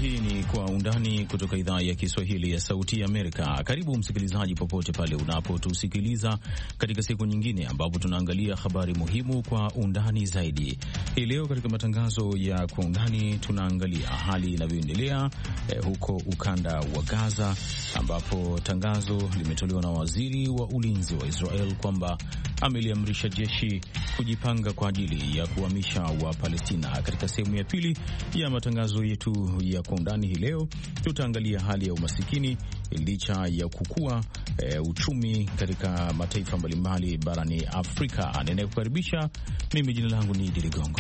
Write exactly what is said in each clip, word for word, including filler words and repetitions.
Hii ni Kwa Undani kutoka idhaa ya Kiswahili ya Sauti ya Amerika. Karibu msikilizaji, popote pale unapotusikiliza katika siku nyingine ambapo tunaangalia habari muhimu kwa undani zaidi. Hii leo katika matangazo ya Kwa Undani tunaangalia hali inavyoendelea eh, huko ukanda wa Gaza, ambapo tangazo limetolewa na waziri wa ulinzi wa Israel kwamba ameliamrisha jeshi kujipanga kwa ajili ya kuhamisha wa Palestina. Katika sehemu ya pili ya matangazo yetu ya Kwa Undani hii leo tutaangalia hali ya umasikini licha ya kukua e, uchumi katika mataifa mbalimbali barani Afrika. Anayekukaribisha mimi, jina langu ni Idi Ligongo.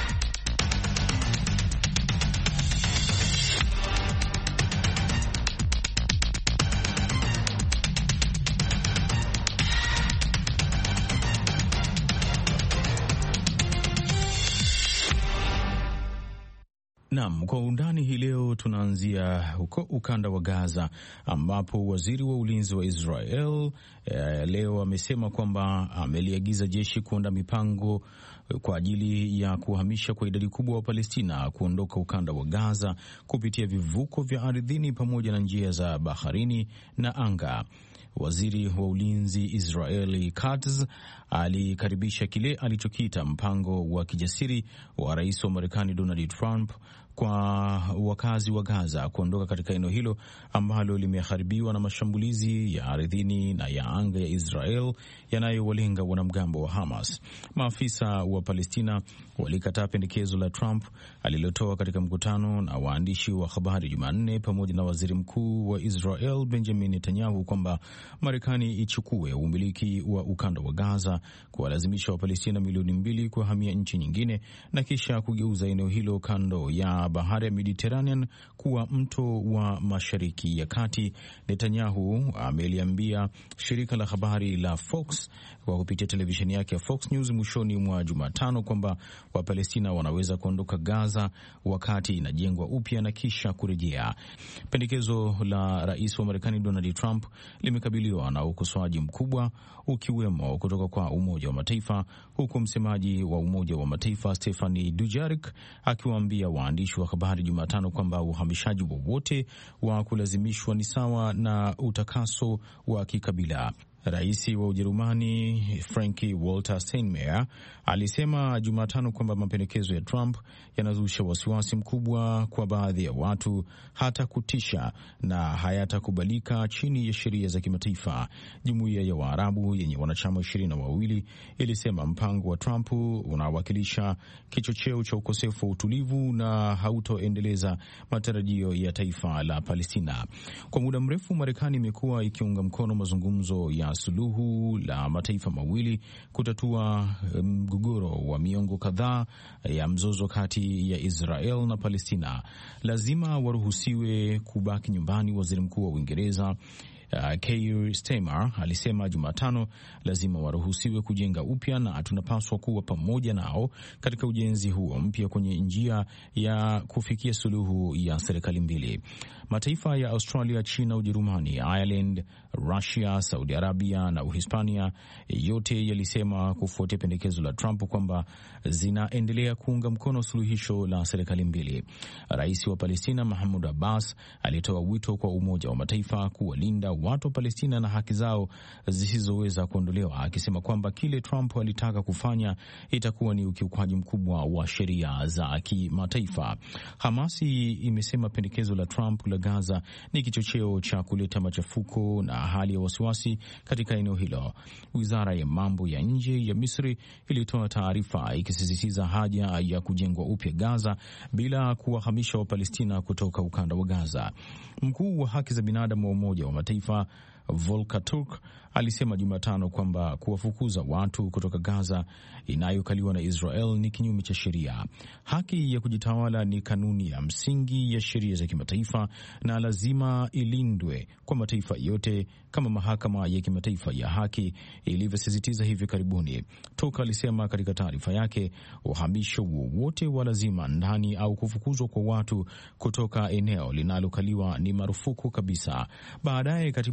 Naam, Kwa Undani hii leo tunaanzia huko ukanda wa Gaza, ambapo waziri wa ulinzi wa Israel eh, leo amesema kwamba ameliagiza jeshi kuunda mipango kwa ajili ya kuhamisha kwa idadi kubwa wa Palestina kuondoka ukanda wa Gaza kupitia vivuko vya ardhini pamoja na njia za baharini na anga. Waziri wa ulinzi Israeli Katz alikaribisha kile alichokiita mpango wa kijasiri wa rais wa Marekani Donald Trump kwa wakazi wa Gaza kuondoka katika eneo hilo ambalo limeharibiwa na mashambulizi ya ardhini na ya anga ya Israel yanayowalenga wanamgambo wa Hamas. Maafisa wa Palestina walikataa pendekezo la Trump alilotoa katika mkutano na waandishi wa habari Jumanne pamoja na waziri mkuu wa Israel Benjamin Netanyahu kwamba Marekani ichukue umiliki wa ukanda wa Gaza, kuwalazimisha wa Palestina milioni mbili kuhamia nchi nyingine na kisha kugeuza eneo hilo kando ya bahari ya Mediterranean kuwa mto wa Mashariki ya Kati. Netanyahu ameliambia shirika la habari la Fox kwa kupitia televisheni yake ya Fox News mwishoni mwa Jumatano kwamba Wapalestina wanaweza kuondoka Gaza wakati inajengwa upya na kisha kurejea. Pendekezo la rais wa Marekani Donald Trump limekabiliwa na ukosoaji mkubwa, ukiwemo kutoka kwa Umoja wa Mataifa, huku msemaji wa Umoja wa Mataifa Stephane Dujarric akiwaambia waandishi wa habari Jumatano kwamba uhamishaji wowote wa, wa kulazimishwa ni sawa na utakaso wa kikabila. Rais wa Ujerumani Frank Walter Steinmeier alisema Jumatano kwamba mapendekezo ya Trump yanazusha wasiwasi mkubwa kwa baadhi ya watu, hata kutisha, na hayatakubalika chini ya sheria za kimataifa. Jumuiya ya Waarabu yenye wanachama ishirini na wawili ilisema mpango wa Trump unawakilisha kichocheo cha ukosefu wa utulivu na hautoendeleza matarajio ya taifa la Palestina. Kwa muda mrefu Marekani imekuwa ikiunga mkono mazungumzo ya suluhu la mataifa mawili kutatua mgogoro wa miongo kadhaa ya mzozo kati ya Israel na Palestina. Lazima waruhusiwe kubaki nyumbani, waziri mkuu wa Uingereza Uh, Keir Starmer alisema Jumatano. Lazima waruhusiwe kujenga upya na tunapaswa kuwa pamoja nao katika ujenzi huo mpya kwenye njia ya kufikia suluhu ya serikali mbili. Mataifa ya Australia, China, Ujerumani, Ireland, Russia, Saudi Arabia na Uhispania yote yalisema kufuatia pendekezo la Trump kwamba zinaendelea kuunga mkono suluhisho la serikali mbili. Rais wa Palestina Mahmoud Abbas alitoa wito kwa Umoja wa Mataifa kuwalinda watu wa Palestina na haki zao zisizoweza kuondolewa, akisema kwamba kile Trump alitaka kufanya itakuwa ni ukiukwaji mkubwa wa sheria za kimataifa. Hamasi imesema pendekezo la Trump la Gaza ni kichocheo cha kuleta machafuko na hali ya wasiwasi katika eneo hilo. Wizara ya mambo ya nje ya Misri ilitoa taarifa ikisisitiza haja ya kujengwa upya Gaza bila kuwahamisha Wapalestina kutoka ukanda wa Gaza. Mkuu wa haki za binadamu wa Umoja wa Mataifa Volker Turk alisema Jumatano kwamba kuwafukuza watu kutoka Gaza inayokaliwa na Israel ni kinyume cha sheria. Haki ya kujitawala ni kanuni ya msingi ya sheria za kimataifa na lazima ilindwe kwa mataifa yote kama mahakama ya kimataifa ya haki ilivyosisitiza hivi karibuni. Turk alisema katika taarifa yake, uhamisho wowote wa lazima ndani au kufukuzwa kwa watu kutoka eneo linalokaliwa ni marufuku kabisa. Baadaye katibu mkuu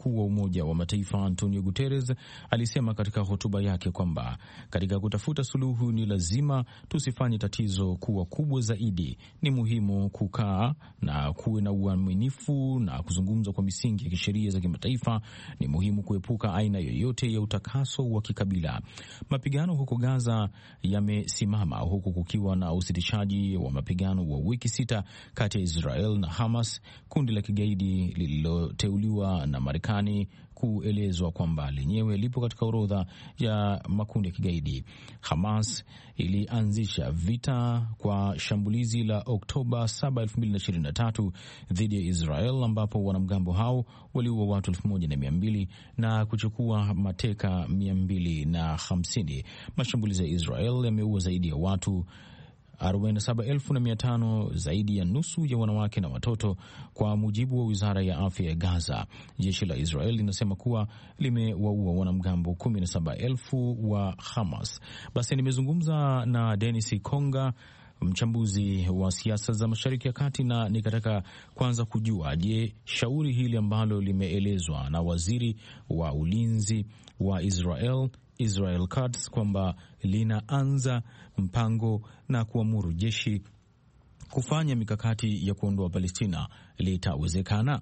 mkuu wa Umoja wa Mataifa Antonio Guterres alisema katika hotuba yake kwamba katika kutafuta suluhu ni lazima tusifanye tatizo kuwa kubwa zaidi. Ni muhimu kukaa na kuwe na uaminifu na kuzungumza kwa misingi ya kisheria za kimataifa. Ni muhimu kuepuka aina yoyote ya utakaso wa kikabila. Mapigano huko Gaza yamesimama huku kukiwa na usitishaji wa mapigano wa wiki sita kati ya Israel na Hamas, kundi la kigaidi lililoteuliwa na Marekani kuelezwa kwamba lenyewe lipo katika orodha ya makundi ya kigaidi. Hamas ilianzisha vita kwa shambulizi la Oktoba saba, elfu mbili na ishirini na tatu dhidi ya Israel, ambapo wanamgambo hao waliua watu elfu moja na mia mbili na kuchukua mateka mia mbili na hamsini. Mashambulizi ya Israel yameua zaidi ya watu arobaini na saba elfu na mia tano, zaidi ya nusu ya wanawake na watoto, kwa mujibu wa wizara ya afya ya Gaza. Jeshi la Israel linasema kuwa limewaua wanamgambo kumi na saba elfu wa Hamas. Basi nimezungumza na Dennis Konga, mchambuzi wa siasa za Mashariki ya Kati, na nikataka kwanza kujua, je, shauri hili ambalo limeelezwa na waziri wa ulinzi wa Israel Israel Katz kwamba linaanza mpango na kuamuru jeshi kufanya mikakati ya kuondoa Palestina litawezekana?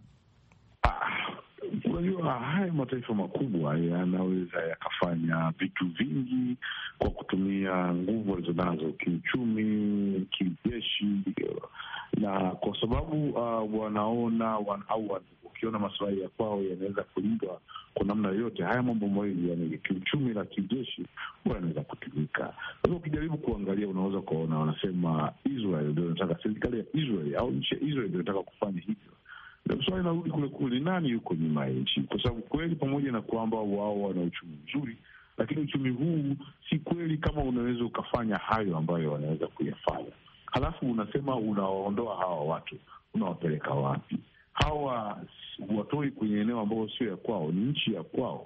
Unajua, haya mataifa makubwa yanaweza yakafanya vitu vingi kwa kutumia nguvu walizonazo kiuchumi, kijeshi, na kwa sababu uh, wanaona wan, au ukiona maslahi ya kwao yanaweza kulindwa kwa namna yoyote, haya mambo mawili, yani kiuchumi na kijeshi, huwa yanaweza kutumika. Kwa hiyo ukijaribu kuangalia, unaweza kuona wanasema Israel ndio inataka, serikali ya Israel au nchi ya Israel ndio inataka kufanya hivyo. Ndio swali linarudi kule kule, nani yuko nyuma ya nchi? Kwa sababu kweli, pamoja na kwamba wao wana uchumi mzuri, lakini uchumi huu si kweli kama unaweza ukafanya hayo ambayo wanaweza kuyafanya. Halafu unasema unawaondoa hawa watu, unawapeleka wapi? Hawa watoi kwenye eneo ambao sio ya kwao, ni nchi ya kwao.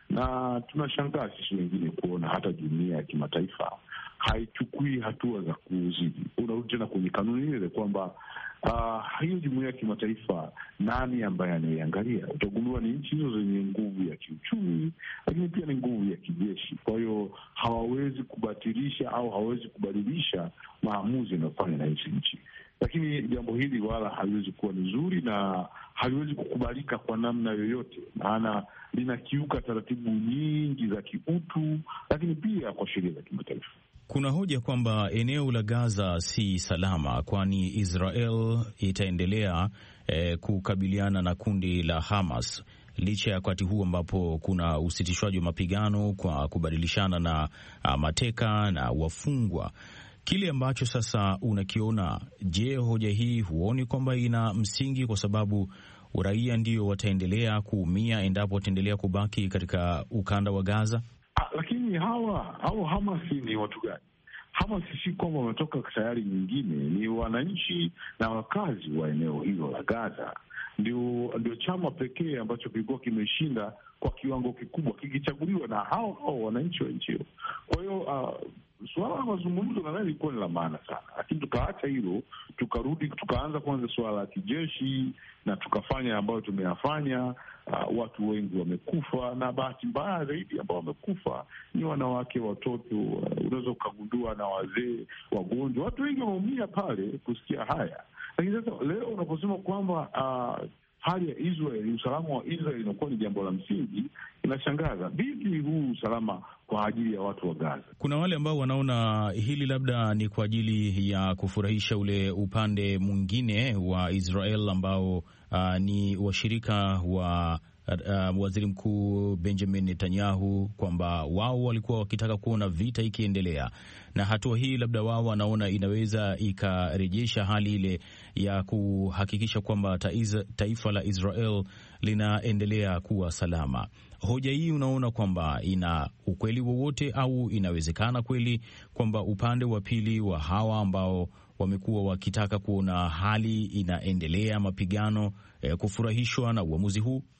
Na tunashangaa sisi wengine kuona hata jumuiya ya kimataifa haichukui hatua za kuuzidi. Unarudi tena kwenye kanuni ile kwamba uh, hiyo jumuiya ya kimataifa, nani ambaye anaiangalia? Utagundua ni nchi hizo zenye nguvu ya kiuchumi, lakini pia ni nguvu ya kijeshi. Kwa hiyo hawawezi kubatilisha au hawawezi kubadilisha maamuzi yanayofanywa na hizi nchi. Lakini jambo hili wala haliwezi kuwa nzuri na haliwezi kukubalika kwa namna yoyote, maana linakiuka taratibu nyingi za kiutu, lakini pia kwa sheria za kimataifa. Kuna hoja kwamba eneo la Gaza si salama, kwani Israel itaendelea eh, kukabiliana na kundi la Hamas licha ya wakati huu ambapo kuna usitishwaji wa mapigano kwa kubadilishana na uh, mateka na wafungwa. Kile ambacho sasa unakiona, je, hoja hii huoni kwamba ina msingi, kwa sababu raia ndio wataendelea kuumia endapo wataendelea kubaki katika ukanda wa Gaza? Ah, lakini hawa au Hamasi ni watu gani? Hamasi si kwamba wametoka sayari nyingine, ni wananchi na wakazi wa eneo hilo la Gaza. Ndio, ndio chama pekee ambacho kilikuwa kimeshinda kwa kiwango kikubwa kikichaguliwa na hao hao wananchi wa nchi hiyo. Kwa hiyo uh, suala la mazungumzo nadhani ilikuwa ni la maana sana, lakini tukaacha hilo, tukarudi tukaanza kwanza suala la kijeshi na tukafanya ambayo tumeyafanya. Uh, watu wengi wamekufa, na bahati mbaya zaidi ambao wamekufa ni wanawake, watoto, uh, unaweza ukagundua na wazee, wagonjwa, watu wengi wameumia pale kusikia haya. Lakini sasa leo unaposema kwamba uh, hali ya Israeli, usalama wa Israeli inakuwa ni jambo la msingi, inashangaza. Vipi huu usalama kwa ajili ya watu wa Gaza? Kuna wale ambao wanaona hili labda ni kwa ajili ya kufurahisha ule upande mwingine wa Israel ambao uh, ni washirika wa uh, waziri mkuu Benjamin Netanyahu, kwamba wao walikuwa wakitaka kuona vita ikiendelea, na hatua hii labda wao wanaona inaweza ikarejesha hali ile ya kuhakikisha kwamba taifa la Israel linaendelea kuwa salama. Hoja hii unaona kwamba ina ukweli wowote, au inawezekana kweli kwamba upande wa pili wa hawa ambao wamekuwa wakitaka kuona hali inaendelea mapigano eh, kufurahishwa na uamuzi huu?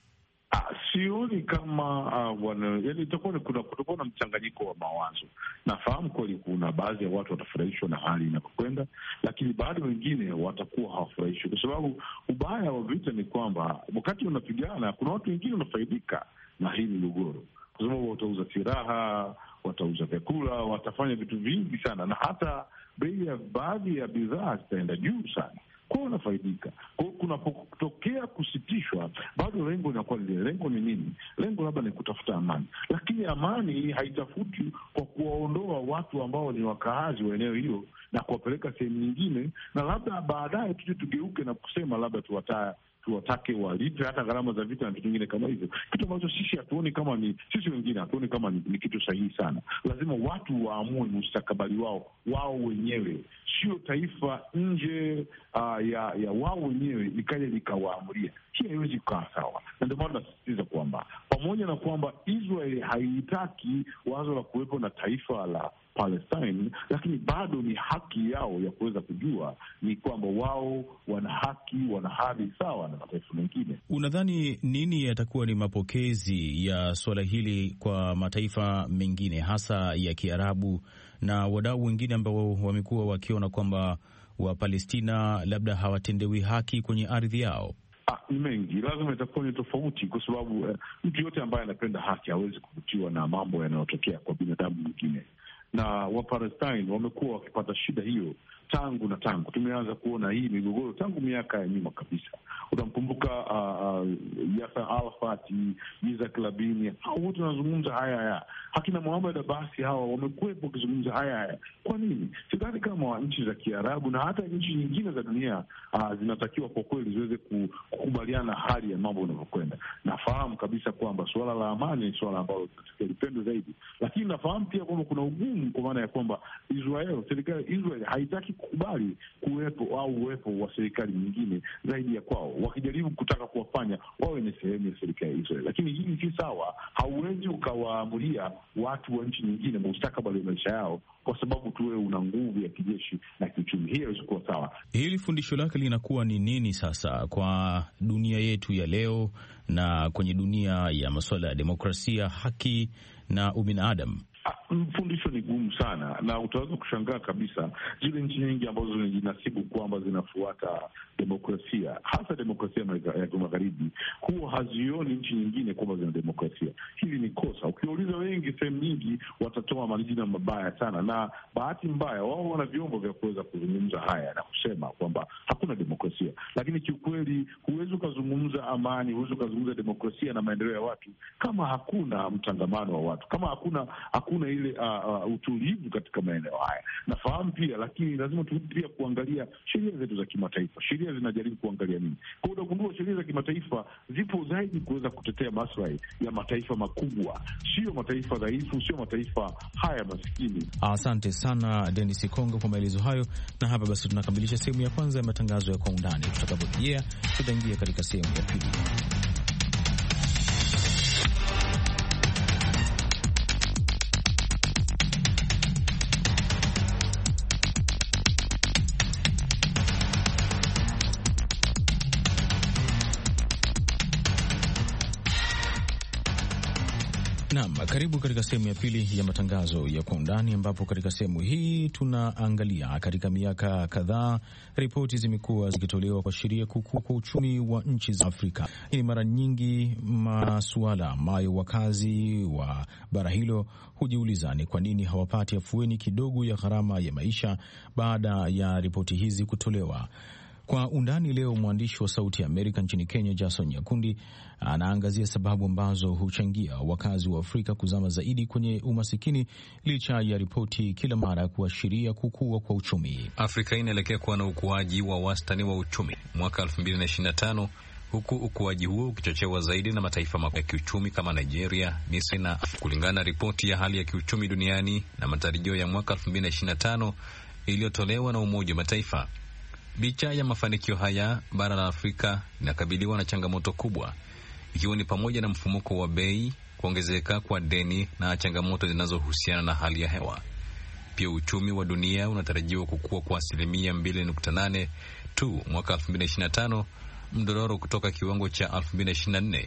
Ah, sioni kama uh, wana, yani itakuwa kuna kutakuwa na mchanganyiko wa mawazo. Nafahamu kweli kuna baadhi ya watu watafurahishwa na hali inapokwenda, lakini bado wengine watakuwa hawafurahishwi, kwa sababu ubaya wa vita ni kwamba wakati unapigana kuna watu wengine wanafaidika na hii migogoro, kwa sababu watauza silaha, watauza vyakula, watafanya vitu vingi sana, na hata bei ya baadhi ya bidhaa zitaenda juu sana, kwa wanafaidika. Kwa hiyo kunapotokea kusitishwa, bado lengo linakuwa lile. Lengo ni nini? Lengo labda ni kutafuta amani, lakini amani haitafuti kwa kuwaondoa watu ambao ni wakaazi wa eneo hilo na kuwapeleka sehemu nyingine, na labda baadaye tuje tugeuke na kusema labda tuwata tuwatake walipe hata gharama za vita na vitu vingine kama hivyo, kitu ambacho sisi hatuoni kama ni sisi wengine hatuoni kama ni, ni kitu sahihi sana. Lazima watu waamue mustakabali wao wao wenyewe, sio taifa nje uh, ya ya wao wenyewe likaja likawaamulia. Hii haiwezi kukaa sawa, na ndio maana nasisitiza kwamba pamoja na kwamba Israel haitaki wazo la kuwepo na taifa la Palestine, lakini bado ni haki yao ya kuweza kujua ni kwamba wao wana haki, wana hadhi sawa na mataifa mengine. Unadhani nini yatakuwa ni mapokezi ya suala hili kwa mataifa mengine hasa ya Kiarabu na wadau wengine ambao wamekuwa wakiona kwamba Wapalestina labda hawatendewi haki kwenye ardhi yao? Ah, ni mengi, lazima itakuwa ni tofauti, kwa sababu eh, mtu yote ambaye anapenda haki hawezi kuvutiwa na mambo yanayotokea kwa binadamu mwingine, na Wapalestine wamekuwa wakipata shida hiyo tangu na tangu tumeanza kuona hii migogoro tangu miaka ya nyuma kabisa. Utamkumbuka uh, uh, Yasser Arafat, Yitzhak Rabin, hao wote wanazungumza haya haya. Hakina Muhammad Abbas, hawa wamekuwepo wakizungumza haya haya. Kwa nini? Sidhani kama nchi za Kiarabu na hata nchi nyingine za dunia uh, zinatakiwa kwa kweli ziweze kukubaliana hali ya mambo yanavyokwenda. Nafahamu kabisa kwamba suala la amani ni suala ambalo tunatakiwa lipendwe zaidi, lakini nafahamu pia kwamba kuna ugumu, kwa maana ya kwamba Israel, serikali Israel haitaki kukubali kuwepo au uwepo wa serikali nyingine zaidi ya kwao, wakijaribu kutaka kuwafanya wawe ni sehemu ya serikali ya Israel. Lakini hii si sawa. Hauwezi ukawaamulia watu wa nchi nyingine mustakabali wa maisha yao kwa sababu tu wewe una nguvu ya kijeshi na kiuchumi. Hii haiwezi kuwa sawa. Hili fundisho lake linakuwa ni nini sasa kwa dunia yetu ya leo na kwenye dunia ya masuala ya demokrasia, haki na ubinadamu? Fundisho ni gumu sana, na utaweza kushangaa kabisa zile nchi nyingi ambazo zinajinasibu kwamba zinafuata demokrasia, hasa demokrasia ya magharibi, huwa hazioni nchi nyingine kwamba zina demokrasia. Hili ni kosa. Ukiuliza wengi, sehemu nyingi watatoa majina mabaya sana, na bahati mbaya wao wana vyombo vya kuweza kuzungumza haya na kusema kwamba hakuna demokrasia. Lakini kiukweli huwezi ukazungumza amani, huwezi ukazungumza demokrasia na maendeleo ya watu kama hakuna mtangamano wa watu, kama hakuna hakuna ile uh, uh, utulivu katika maeneo haya. Nafahamu pia, lakini lazima tu pia kuangalia sheria zetu za kimataifa. Sheria zinajaribu kuangalia nini? Kwa hiyo utagundua sheria za kimataifa zipo zaidi kuweza kutetea maslahi ya mataifa makubwa, sio mataifa dhaifu, sio mataifa haya maskini. Asante sana Dennis Kongo kwa maelezo hayo, na hapa basi tunakamilisha sehemu ya kwanza ya matangazo ya Kwa Undani. Tutakaporejea tutaingia katika sehemu ya pili. Naam, karibu katika sehemu ya pili ya matangazo ya Kwa Undani, ambapo katika sehemu hii tunaangalia katika miaka kadhaa ripoti zimekuwa zikitolewa kwa sheria kukua kwa uchumi wa nchi za Afrika. Hii mara nyingi masuala ambayo wakazi wa bara hilo hujiuliza ni kwa nini hawapati afueni kidogo ya gharama ya maisha baada ya ripoti hizi kutolewa. Kwa undani leo, mwandishi wa Sauti ya Amerika nchini Kenya, Jason Nyakundi, anaangazia sababu ambazo huchangia wakazi wa Afrika kuzama zaidi kwenye umasikini licha ya ripoti kila mara kuashiria kukua kwa uchumi. Afrika inaelekea kuwa na ukuaji wa wastani wa uchumi mwaka elfu mbili na ishirini na tano, huku ukuaji huo ukichochewa zaidi na mataifa makubwa ya kiuchumi kama Nigeria, Misri na kulingana na ripoti ya hali ya kiuchumi duniani na matarajio ya mwaka elfu mbili na ishirini na tano iliyotolewa na Umoja wa Mataifa. Licha ya mafanikio haya, bara la Afrika linakabiliwa na changamoto kubwa, ikiwa ni pamoja na mfumuko wa bei, kuongezeka kwa deni na changamoto zinazohusiana na hali ya hewa. Pia uchumi wa dunia unatarajiwa kukua kwa asilimia mbili nukta nane tu mwaka elfu mbili na ishirini na tano, mdororo kutoka kiwango cha elfu mbili na ishirini na nne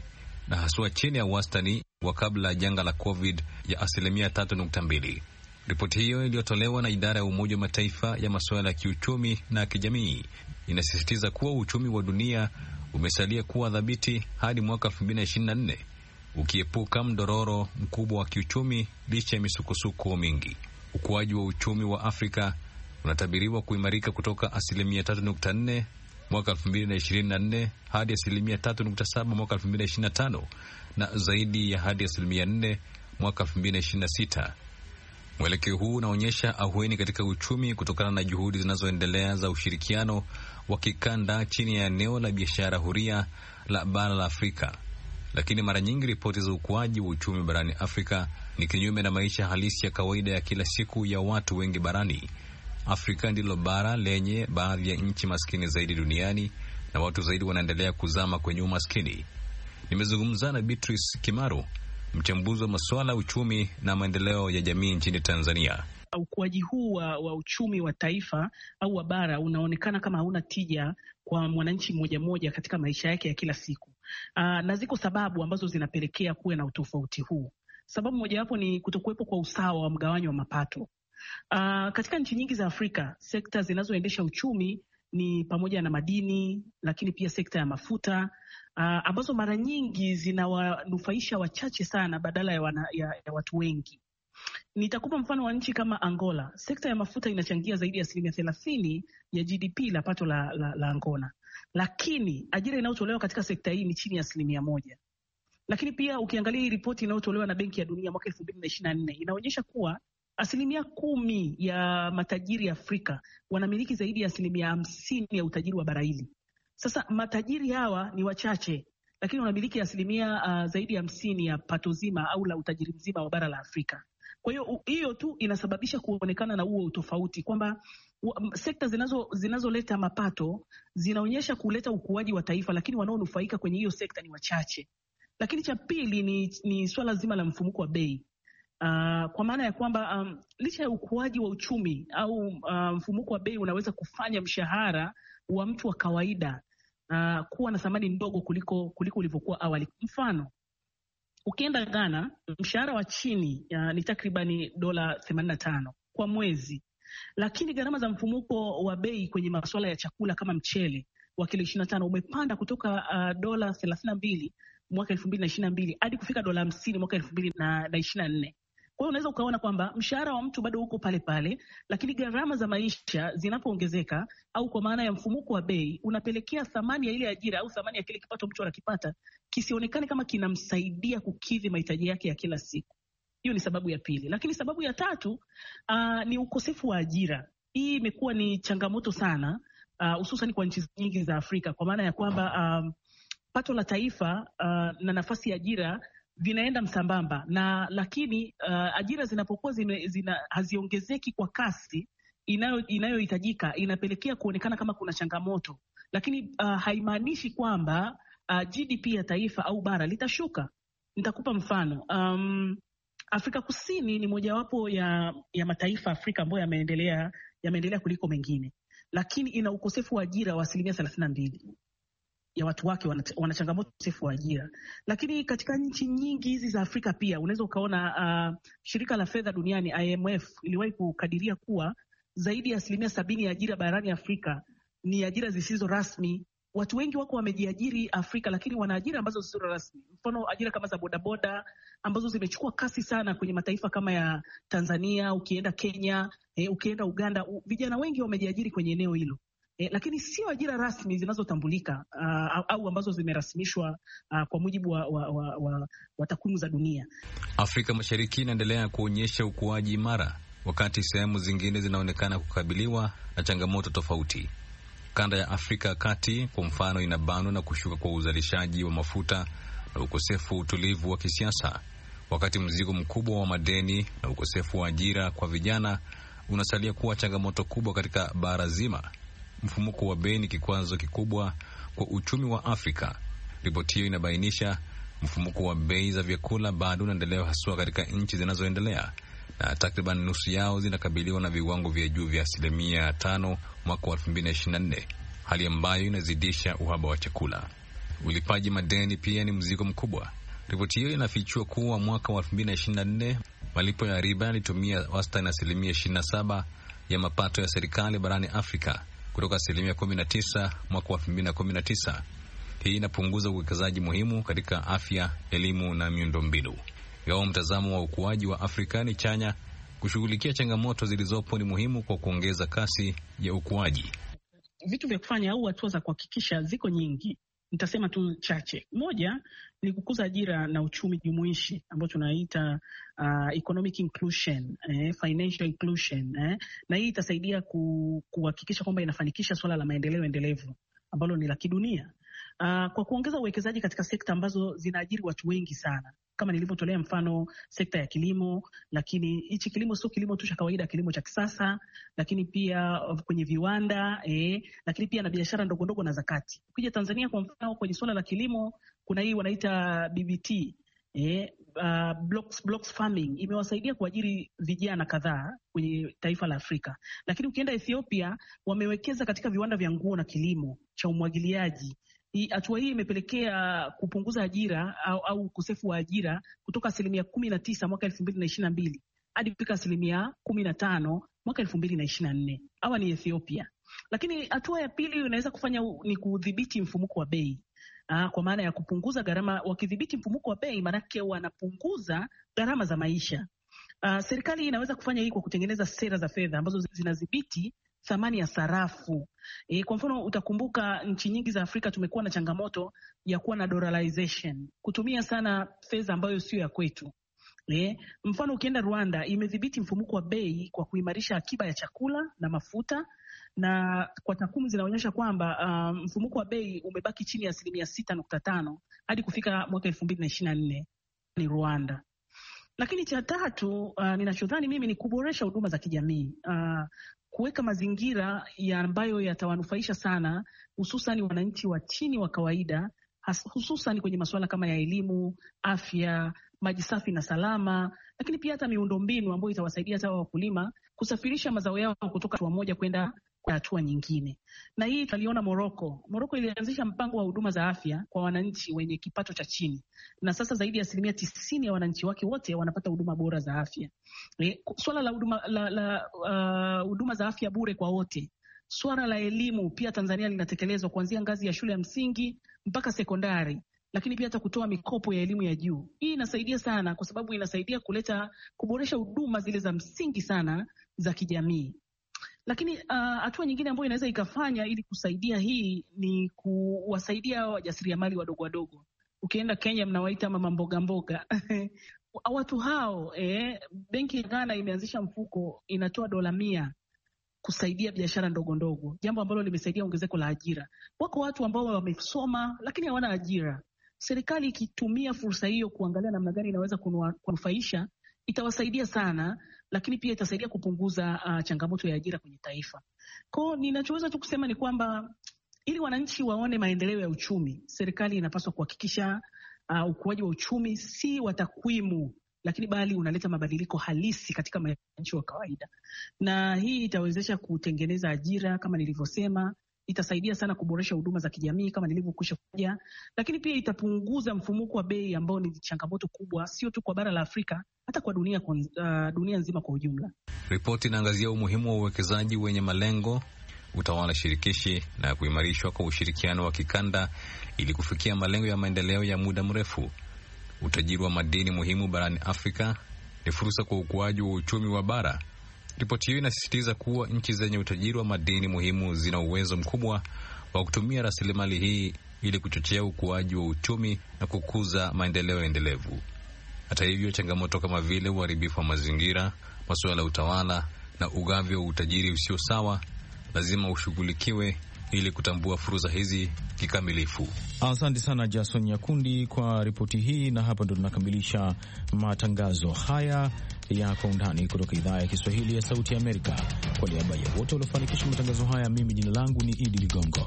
na haswa chini ya wastani wa kabla ya janga la COVID ya asilimia tatu nukta mbili. Ripoti hiyo iliyotolewa na idara ya Umoja wa Mataifa ya masuala ya kiuchumi na kijamii inasisitiza kuwa uchumi wa dunia umesalia kuwa dhabiti hadi mwaka elfu mbili na ishirini na nne, ukiepuka mdororo mkubwa wa kiuchumi licha ya misukosuko mingi. Ukuaji wa uchumi wa Afrika unatabiriwa kuimarika kutoka asilimia tatu nukta nne mwaka elfu mbili na ishirini na nne hadi asilimia tatu nukta saba mwaka elfu mbili na ishirini na tano na zaidi ya hadi asilimia nne mwaka elfu mbili na ishirini na sita. Mwelekeo huu unaonyesha ahueni katika uchumi kutokana na juhudi zinazoendelea za ushirikiano wa kikanda chini ya eneo la biashara huria la bara la Afrika. Lakini mara nyingi ripoti za ukuaji wa uchumi barani Afrika ni kinyume na maisha halisi ya kawaida ya kila siku ya watu wengi barani. Afrika ndilo bara lenye baadhi ya nchi maskini zaidi duniani na watu zaidi wanaendelea kuzama kwenye umaskini. Nimezungumza na Beatrice Kimaro, mchambuzi wa masuala ya uchumi na maendeleo ya jamii nchini Tanzania. Ukuaji huu wa, wa uchumi wa taifa au wa bara unaonekana kama hauna tija kwa mwananchi mmoja mmoja katika maisha yake ya kila siku. Aa, na ziko sababu ambazo zinapelekea kuwe na utofauti huu. Sababu mojawapo ni kutokuwepo kwa usawa wa mgawanyo wa mapato. Uh, katika nchi nyingi za Afrika, sekta zinazoendesha uchumi ni pamoja na madini, lakini pia sekta ya mafuta uh, ambazo mara nyingi zinawanufaisha wachache sana badala ya, wana, ya, ya watu wengi. Nitakupa mfano wa nchi kama Angola. Sekta ya mafuta inachangia zaidi ya asilimia thelathini ya G D P la pato la, la, la Angola, lakini ajira inayotolewa katika sekta hii ni chini ya asilimia moja. Lakini pia ukiangalia hii ripoti inayotolewa na Benki ya Dunia mwaka elfu mbili na ishirini na nne inaonyesha kuwa asilimia kumi ya matajiri Afrika wanamiliki zaidi ya asilimia hamsini ya utajiri wa bara hili. Sasa matajiri hawa ni wachache, lakini wanamiliki asilimia uh, zaidi ya hamsini ya pato zima au la utajiri mzima wa bara la Afrika. Kwa hiyo hiyo tu inasababisha kuonekana na huo utofauti kwamba sekta zinazo zinazoleta mapato zinaonyesha kuleta ukuaji wa taifa, lakini wanaonufaika kwenye hiyo sekta ni wachache. Lakini cha pili ni, ni swala zima la mfumuko wa bei. Uh, kwa maana ya kwamba um, licha ya ukuaji wa uchumi au uh, mfumuko wa bei unaweza kufanya mshahara wa mtu wa kawaida uh, kuwa na thamani ndogo kuliko kuliko ulivyokuwa awali. Mfano, ukienda Ghana, mshahara wa chini uh, ni takribani dola themanini na tano kwa mwezi, lakini gharama za mfumuko wa bei kwenye masuala ya chakula kama mchele wa kilo ishirini na tano umepanda kutoka uh, dola thelathini na mbili mwaka elfu mbili na ishirini na mbili hadi kufika dola hamsini mwaka elfu mbili na ishirini na nne. Kwa hiyo unaweza ukaona kwamba mshahara wa mtu bado uko pale pale, lakini gharama za maisha zinapoongezeka au kwa maana ya mfumuko wa bei unapelekea thamani ya ile ajira au thamani ya kile kipato mtu anakipata kisionekane kama kinamsaidia kukidhi mahitaji yake ya kila siku. Hiyo ni sababu ya pili. Lakini sababu ya tatu uh, ni ukosefu wa ajira. Hii imekuwa ni changamoto sana hususan uh, kwa nchi nyingi za Afrika, kwa maana ya kwamba um, pato la taifa uh, na nafasi ya ajira vinaenda msambamba na lakini uh, ajira zinapokuwa zime, zina, haziongezeki kwa kasi inayo inayohitajika inapelekea kuonekana kama kuna changamoto, lakini uh, haimaanishi kwamba uh, G D P ya taifa au bara litashuka. Nitakupa mfano. Um, Afrika Kusini ni mojawapo ya, ya mataifa Afrika ambayo yameendelea yameendelea kuliko mengine, lakini ina ukosefu wa ajira wa asilimia thelathini na mbili ya watu wake wana changamoto ukosefu wa ajira. Lakini katika nchi nyingi hizi za Afrika pia unaweza ukaona uh, shirika la fedha duniani I M F iliwahi kukadiria kuwa zaidi ya asilimia sabini ya ajira barani Afrika ni ajira zisizo rasmi. Watu wengi wako wamejiajiri Afrika, lakini wana ajira ambazo zisizo rasmi. Mfano ajira kama za bodaboda ambazo zimechukua kasi sana kwenye mataifa kama ya Tanzania, ukienda Kenya, eh, ukienda Uganda, u, vijana wengi wamejiajiri kwenye eneo hilo. Eh, lakini sio ajira rasmi zinazotambulika uh, au ambazo zimerasmishwa uh, kwa mujibu wa, wa, wa, wa, wa takwimu za dunia. Afrika Mashariki inaendelea kuonyesha ukuaji imara, wakati sehemu zingine zinaonekana kukabiliwa na changamoto tofauti. Kanda ya Afrika Kati kwa mfano inabanwa na kushuka kwa uzalishaji wa mafuta na ukosefu utulivu wa kisiasa, wakati mzigo mkubwa wa madeni na ukosefu wa ajira kwa vijana unasalia kuwa changamoto kubwa katika bara zima. Mfumuko wa bei ni kikwazo kikubwa kwa uchumi wa Afrika. Ripoti hiyo inabainisha mfumuko wa bei za vyakula bado unaendelea haswa katika nchi zinazoendelea, na takriban nusu yao zinakabiliwa na viwango vya juu vya asilimia tano mwaka wa elfu mbili na ishirini na nne, hali ambayo inazidisha uhaba wa chakula. Ulipaji madeni pia ni mzigo mkubwa. Ripoti hiyo inafichua kuwa mwaka wa elfu mbili na ishirini na nne malipo ya riba yalitumia wastani asilimia ishirini na saba ya mapato ya serikali barani Afrika kutoka asilimia kumi na tisa mwaka wa elfu mbili na kumi na tisa. Hii inapunguza uwekezaji muhimu katika afya, elimu na miundombinu. Ingawa mtazamo wa ukuaji wa Afrika ni chanya, kushughulikia changamoto zilizopo ni muhimu kwa kuongeza kasi ya ukuaji. Vitu vya kufanya au hatua za kuhakikisha ziko nyingi. Nitasema tu chache. Moja ni kukuza ajira na uchumi jumuishi ambao tunaita uh, economic inclusion, eh, financial inclusion, eh, na hii itasaidia ku, kuhakikisha kwamba inafanikisha swala la maendeleo endelevu ambalo ni la kidunia. Uh, kwa kuongeza uwekezaji katika sekta ambazo zinaajiri watu wengi sana, kama nilivyotolea mfano sekta ya kilimo, lakini hichi kilimo sio kilimo tu cha kawaida, kilimo cha kisasa, lakini pia kwenye viwanda, eh, lakini pia na biashara ndogo ndogo na zakati. Ukija Tanzania kwa mfano kwenye swala la kilimo, kuna hii wanaita B B T, eh, uh, blocks, blocks farming imewasaidia kuajiri vijana kadhaa kwenye taifa la Afrika. Lakini ukienda Ethiopia, wamewekeza katika viwanda vya nguo na kilimo cha umwagiliaji. Hatua hii imepelekea kupunguza ajira au, au ukosefu wa ajira kutoka asilimia kumi na tisa mwaka elfu mbili na ishirini na mbili hadi kufika asilimia kumi na tano mwaka elfu mbili na ishirini na nne. Hawa ni Ethiopia. Lakini hatua ya pili inaweza kufanya ni kudhibiti mfumuko wa bei. Aa, kwa maana ya kupunguza gharama. Wakidhibiti mfumuko wa bei, maanake wanapunguza gharama za maisha. Aa, serikali inaweza kufanya hii kwa kutengeneza sera za fedha ambazo zinadhibiti thamani ya sarafu. E, kwa mfano utakumbuka nchi nyingi za Afrika tumekuwa na changamoto ya kuwa na dollarization, kutumia sana fedha ambayo sio ya kwetu. E, mfano ukienda Rwanda imedhibiti mfumuko wa bei kwa kuimarisha akiba ya chakula na mafuta, na kwa takwimu zinaonyesha kwamba uh, mfumuko wa bei umebaki chini ya asilimia sita nukta tano hadi kufika mwaka elfu mbili na ishirini na nne ni Rwanda. Lakini cha tatu uh, ninachodhani mimi ni kuboresha huduma za kijamii, uh, kuweka mazingira ya ambayo yatawanufaisha sana hususan wananchi wa chini wa kawaida, hususan kwenye masuala kama ya elimu, afya, maji safi na salama, lakini pia hata miundombinu ambayo itawasaidia hata wakulima kusafirisha mazao yao kutoka hatua moja kwenda kwa hatua nyingine. Na hii tutaliona Morocco. Morocco ilianzisha mpango wa huduma za afya kwa wananchi wenye kipato cha chini, na sasa zaidi ya asilimia tisini ya wananchi wake wote wanapata huduma bora za afya. E, swala la huduma la, la uh, huduma za afya bure kwa wote. Swala la elimu pia Tanzania linatekelezwa kuanzia ngazi ya shule ya msingi mpaka sekondari, lakini pia hata kutoa mikopo ya elimu ya juu. Hii inasaidia sana kwa sababu inasaidia kuleta kuboresha huduma zile za msingi sana za kijamii. Lakini hatua uh, nyingine ambayo inaweza ikafanya ili kusaidia hii ni kuwasaidia wajasiriamali wadogo wadogo. Ukienda Kenya mnawaita mama mboga mboga. Watu hao eh, benki ya Ghana imeanzisha mfuko inatoa dola mia kusaidia biashara ndogo ndogo, jambo ambalo limesaidia ongezeko la ajira. Wako watu ambao wamesoma lakini hawana ajira. Serikali ikitumia fursa hiyo kuangalia namna gani inaweza kunufaisha, itawasaidia sana, lakini pia itasaidia kupunguza uh, changamoto ya ajira kwenye taifa. Kwa ninachoweza tu kusema ni kwamba ili wananchi waone maendeleo ya uchumi, serikali inapaswa kuhakikisha uh, ukuaji wa uchumi si wa takwimu, lakini bali unaleta mabadiliko halisi katika wananchi wa kawaida. Na hii itawezesha kutengeneza ajira kama nilivyosema, itasaidia sana kuboresha huduma za kijamii kama nilivyokwisha kuja, lakini pia itapunguza mfumuko wa bei ambao ni changamoto kubwa sio tu kwa bara la Afrika, hata kwa dunia kwa, uh, dunia nzima kwa ujumla. Ripoti inaangazia umuhimu wa uwekezaji wenye malengo, utawala shirikishi na kuimarishwa kwa ushirikiano wa kikanda ili kufikia malengo ya maendeleo ya muda mrefu. Utajiri wa madini muhimu barani Afrika ni fursa kwa ukuaji wa uchumi wa bara. Ripoti hiyo inasisitiza kuwa nchi zenye utajiri wa madini muhimu zina uwezo mkubwa wa kutumia rasilimali hii ili kuchochea ukuaji wa uchumi na kukuza maendeleo endelevu. Hata hivyo, changamoto kama vile uharibifu wa mazingira, masuala ya utawala na ugavi wa utajiri usio sawa lazima ushughulikiwe ili kutambua fursa hizi kikamilifu. Asante sana Jason Nyakundi kwa ripoti hii, na hapa ndo tunakamilisha matangazo haya ya Kwa Undani kutoka idhaa ya Kiswahili ya Sauti ya Amerika. Kwa niaba ya wote waliofanikisha matangazo haya, mimi jina langu ni Idi Ligongo.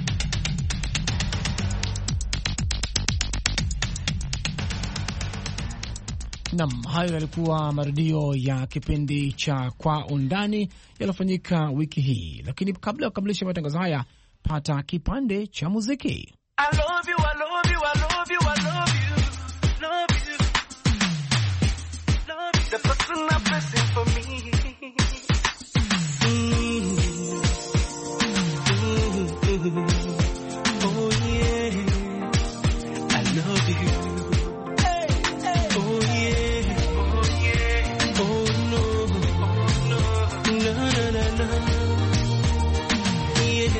Nam, hayo yalikuwa marudio ya kipindi cha Kwa Undani yaliyofanyika wiki hii, lakini kabla ya kukamilisha matangazo haya, pata kipande cha muziki. I love you, I love you, I love you, I love you, love you, love you. The person I'm blessing for me. Mm-hmm. Mm-hmm. Oh yeah, I love you. Hey, hey. Oh yeah, oh yeah, oh no, oh no, no, no, no, no. Yeah.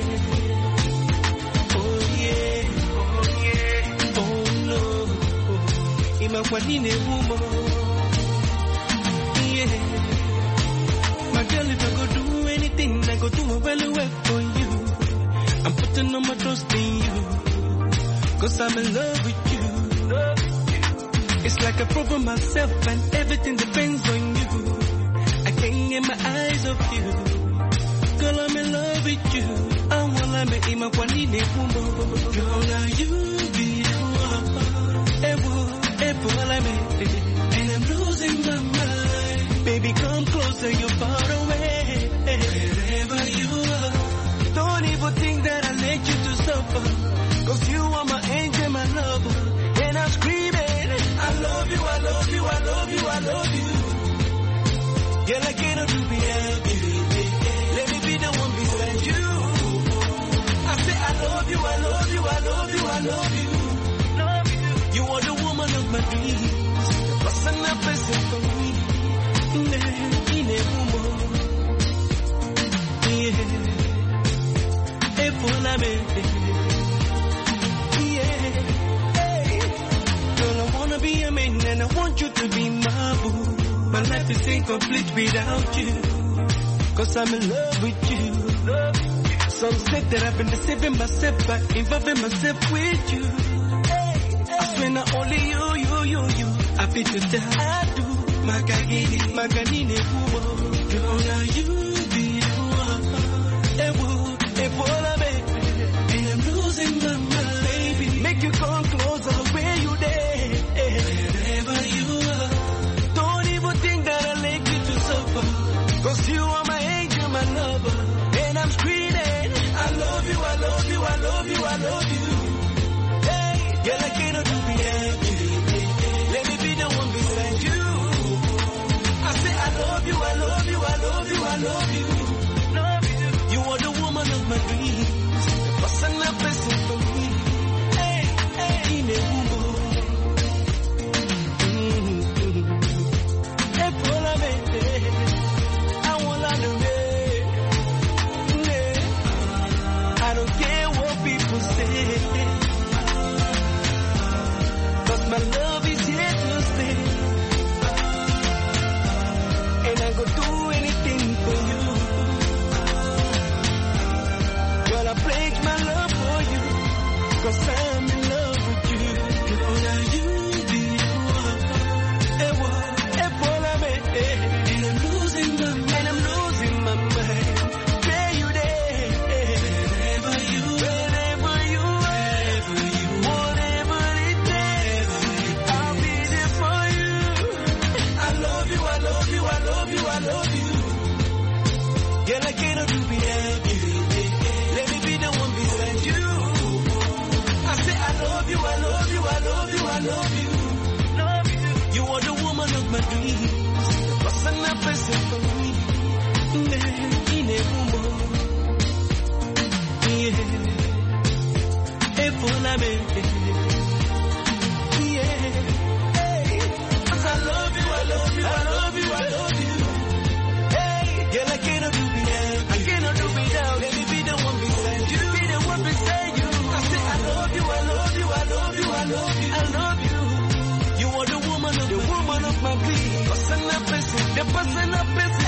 Wanine woman, yeah. My girl, if I go do anything, I go do my well work for you. I'm putting all my trust in you, cause I'm in love with you. It's like I prove myself and everything depends on you. I can't get my eyes off you. Girl, I'm in love with you. I wanna be in my wanine woman. Girl, now you be the one. And I'm losing my mind. Baby, come closer, you're far away. Wherever you are, don't even think that I let you to suffer. Cause you are my angel, my lover. And I'm screaming, I love you, I love you, I love you, I love you. Girl, I cannot do without you. Let me be the one beside you. I say I love you, I love you, I love you, I love you. You are the woman of my dreams. The person I'm blessing for me. In a woman. Yeah. Hey, for la baby. Yeah. Hey. Girl, I wanna be a man and I want you to be my boo. My life is incomplete without you. Cause I'm in love with you. Some say that I've been deceiving myself by involving myself with you. When I only you, you, you, you, I feel to tell I do. Magagini, Maganini, who girl, now you be the one. Ewo, Ebola, baby. And I'm losing my mind, baby. Make you come closer where you there. Wherever you are. Don't even think that I let you to suffer. Cause you are my angel, my lover. And I'm screaming, I love you, I love you, I love you, I love you. Girl, I cannot do without you. Let me be the one beside you. I say I love you, I love you, I love you, I love you. Love you. You are the woman of my dreams. The person I'm blessing for me. Hey, hey, in a woman. Mm-hmm. Hey, Paula, baby. I want to know. I don't care what people say. My love is here to stay. And I go do anything for you. Girl, I pledge my love for you. Cause I'm in love with you. Girl, now you be the one. Ewa, Ebola, baby. And I'm losing my mind. And I'm losing my mind. Where you there? Wherever you, wherever you, wherever you, whatever it takes. I love you, I love you, I love you. Girl, I cannot do without you. Let me be the one beside you. I say I love you, I love you, I love you, I love you. Love you. You are the woman of my dreams. The person I'm blessing for me. In a woman. Yeah. Hey, for la baby. Yeah. Hey. I love you, I love you, I love you, I love you. Hey, girl, I cannot do without. I cannot do without. Let me be the one beside you. Be the one beside you. I say I love you, I love you, I love you, I love you, I love you. You are the woman of the woman of my dreams. The person I'm blessing, the person I'm blessing.